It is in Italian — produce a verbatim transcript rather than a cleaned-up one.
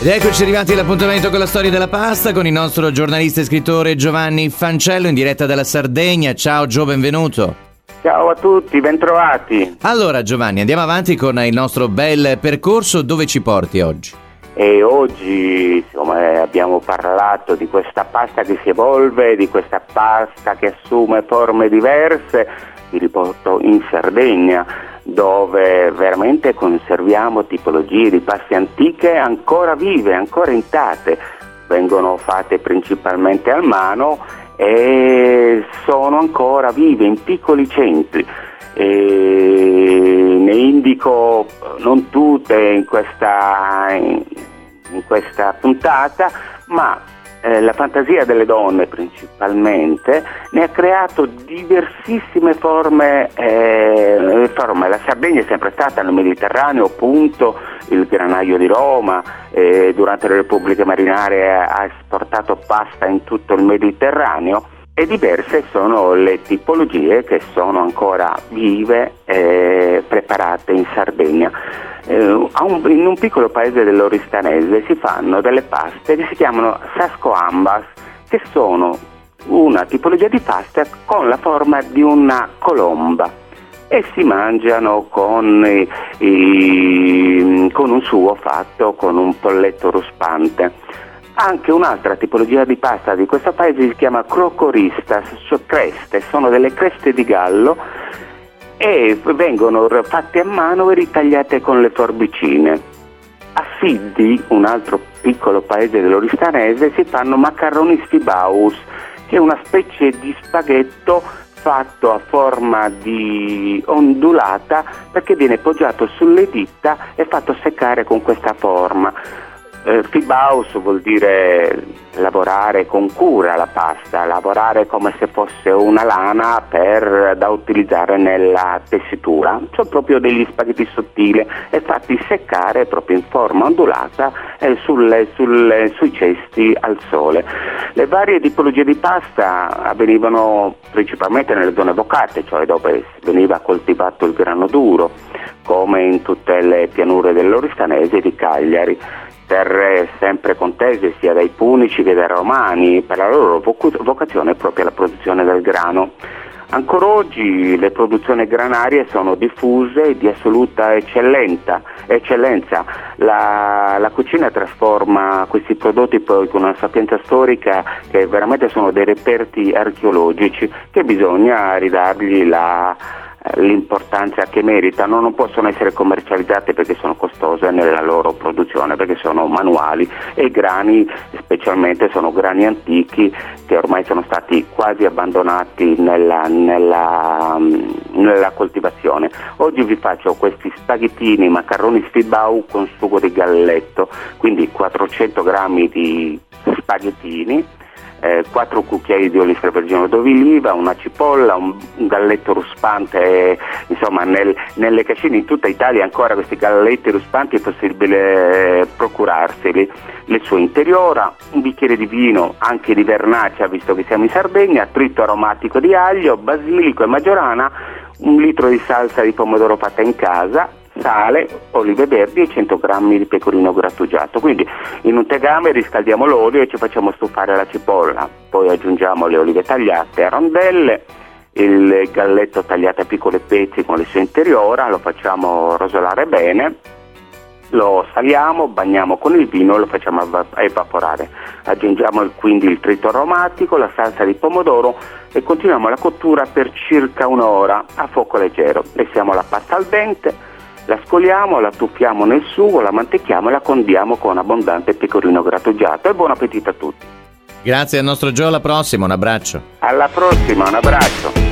Ed eccoci arrivati all'appuntamento con la storia della pasta con il nostro giornalista e scrittore Giovanni Fancello in diretta dalla Sardegna. Ciao Gio, benvenuto. Ciao a tutti, bentrovati. Allora Giovanni, andiamo avanti con il nostro bel percorso. Dove ci porti oggi? E oggi insomma, abbiamo parlato di questa pasta che si evolve, di questa pasta che assume forme diverse. Vi riporto in Sardegna, dove veramente conserviamo tipologie di paste antiche ancora vive, ancora intatte. Vengono fatte principalmente al mano e sono ancora vive in piccoli centri. E ne indico non tutte in questa, in, in questa puntata, ma eh, la fantasia delle donne principalmente ne ha creato diversissime forme, eh, forme. La Sardegna è sempre stata nel Mediterraneo, appunto, il granaio di Roma, eh, durante le repubbliche marinare ha esportato pasta in tutto il Mediterraneo. E diverse sono le tipologie che sono ancora vive e preparate in Sardegna. Eh, a un, in un piccolo paese dell'Oristanese si fanno delle paste che si chiamano sascoambas, che sono una tipologia di pasta con la forma di una colomba e si mangiano con, i, i, con un sugo fatto con un polletto ruspante. Anche un'altra tipologia di pasta di questo paese si chiama crocoristas, cioè creste, sono delle creste di gallo e vengono fatte a mano e ritagliate con le forbicine. A Fiddi, un altro piccolo paese dell'Oristanese, si fanno macaroni sfibaus, che è una specie di spaghetto fatto a forma di ondulata perché viene poggiato sulle dita e fatto seccare con questa forma. Eh, fibaus vuol dire lavorare con cura la pasta, lavorare come se fosse una lana per, da utilizzare nella tessitura. Sono proprio degli spaghetti sottili e fatti seccare proprio in forma ondulata eh, sulle, sulle, sui cesti al sole. Le varie tipologie di pasta avvenivano principalmente nelle zone vocate, cioè dove veniva coltivato il grano duro, come in tutte le pianure dell'Oristanese e di Cagliari. Terre sempre contese sia dai Punici che dai Romani, per la loro vocazione proprio alla produzione del grano. Ancora oggi le produzioni granarie sono diffuse e di assoluta eccellenza. eccellenza. La, la cucina trasforma questi prodotti poi con una sapienza storica che veramente sono dei reperti archeologici che bisogna ridargli la l'importanza che meritano. Non possono essere commercializzate perché sono costose nella loro produzione, perché sono manuali e i grani specialmente sono grani antichi che ormai sono stati quasi abbandonati nella, nella, nella coltivazione. Oggi vi faccio questi spaghettini macaroni sfibau con sugo di galletto, quindi quattrocento grammi di spaghettini, Eh, quattro cucchiai di olio extravergine d'oliva, una cipolla, un, un galletto ruspante, eh, insomma nel, nelle cascine in tutta Italia ancora questi galletti ruspanti è possibile eh, procurarseli. Le sue interiora, un bicchiere di vino anche di vernaccia visto che siamo in Sardegna, trito aromatico di aglio, basilico e maggiorana, un litro di salsa di pomodoro fatta in casa, sale, olive verdi e cento grammi di pecorino grattugiato. Quindi in un tegame riscaldiamo l'olio e ci facciamo stufare la cipolla, poi aggiungiamo le olive tagliate a rondelle, il galletto tagliato a piccoli pezzi con le sue interiora, lo facciamo rosolare bene, lo saliamo, bagniamo con il vino e lo facciamo evaporare. Aggiungiamo quindi il trito aromatico, la salsa di pomodoro e continuiamo la cottura per circa un'ora a fuoco leggero. Lessiamo la pasta al dente, la scoliamo, la tuffiamo nel sugo, la mantechiamo e la condiamo con abbondante pecorino grattugiato e buon appetito a tutti. Grazie al nostro Gio, alla prossima, un abbraccio. Alla prossima, un abbraccio.